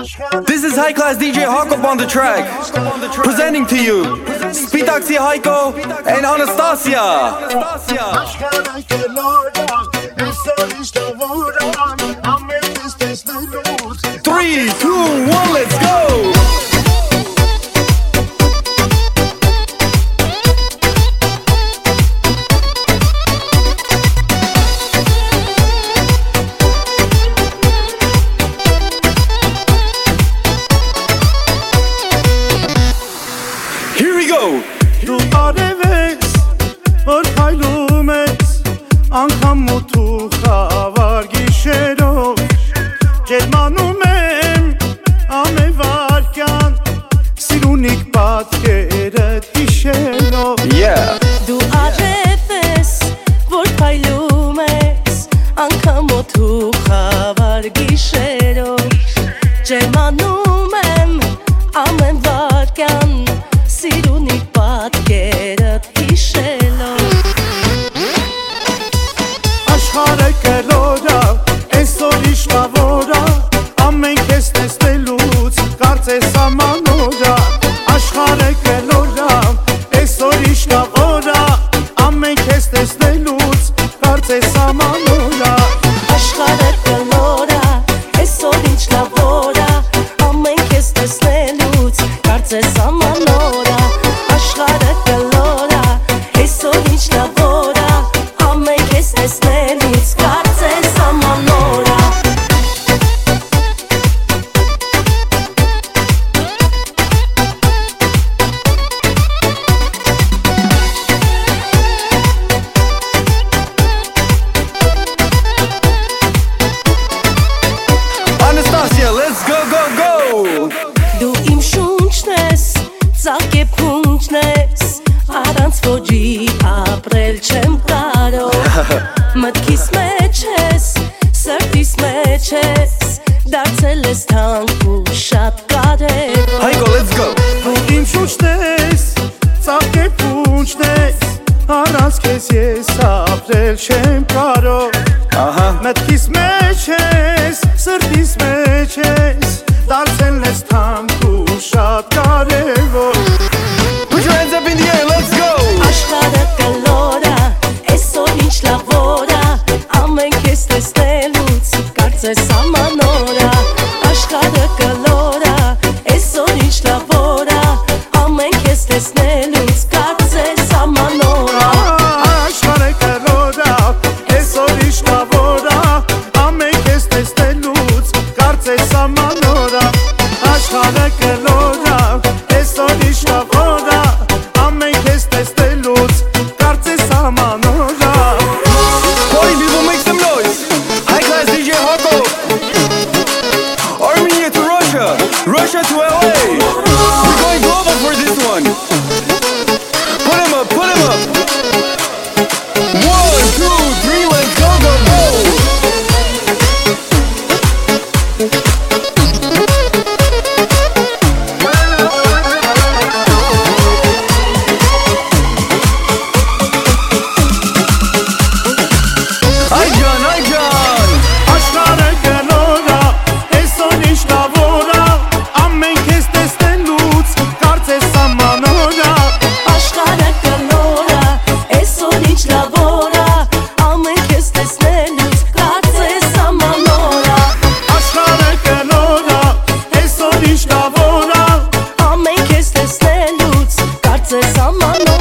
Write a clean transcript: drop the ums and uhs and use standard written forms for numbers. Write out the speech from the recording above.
This is High Class DJ Hawkop on the track, presenting to you Spitaxi Haiko and Anastasia. 3, 2, 1, let's go! Դու արևես, որ հայլում ես, անգամ մութու խավար գիշերով, ջերմանում եմ ամեվարկյան, սիրունիկ պատկերդ հիշելով. Դու արևես, որ հայլում ես, անգամ մութու խավար գիշերով, ջերմանում եմ ամեվարկյան, սիրունիկ պատկերդ հիշելով. Աշխարհը կլորա, այսօր իշտավորա, ամենք ես տեսնելուց, կարծես ամանորա. Աշխարհը կլորա, այսօր իշտավորա, ամենք ես տեսնելուց, կարծես ամանորա. Աշխարհը կլորա, այսօր ինչ լավորա, ամենք ես տեսնելուց, կարծես ամանորա. Աշխարհը կլորա, այսօր ինչ լավորա, ամենք ես տեսնելուց, կարծես ամանորա. Anastasia, let's go, go, go! Դու իմ շունչն ես, ծաղկ է փունջն ես, առանց ոճի ապրել չեմ կարող. Մտքիս մեջ ես, սրտիս մեջ ես, դարձել ես թանկ ու շատ կարևոր. Haiko, let's go! Դու իմ շունչն ես, ծաղկ է փունջն ես, առանց քեզ ես ապրել չեմ կարող. Մտքիս մեջ ես, սրտիս մեջ ես, դարձել ես թանկ ու շատ կարևոր. Put your hands up in the air, let's go! Աշխարհը կլորա, այսօր ինչ լավորա, ամենք ես տեսնելուց, կարծես ամանորա. Աշխարհը կլորա, այսօր ինչ լավորա, ամենք ես տեսնելուց, կարծես ամանորա. Աշխարհը կլորա, այսօր իշտավորա, ամենք ես տեսնելուց, կարծես ամանորա. Աշխարհը կլորա, այսօր իշտավորա, ամենք ես տեսնելուց, կարծես ամանորա. Party people, make some noise! High Class DJ Hawko! Armenia to Russia! Russia to LA! We're going global for this one! Put him up, put him up! 1, 2, 3, let's go, go, go! Աշխարհը կլորա, այսօր իշտավորա, ամենք ես տեսնելուց, կարծես ամանորա. Աշխարհը կլորա, այսօր ինչ լավորա, ամենք ես տեսնելուց, կարծես ամանորա. Աշխարհը կլորա, այսօր իշտավորա, Ամենք ես տեսնելուց, կարծես ամանորա.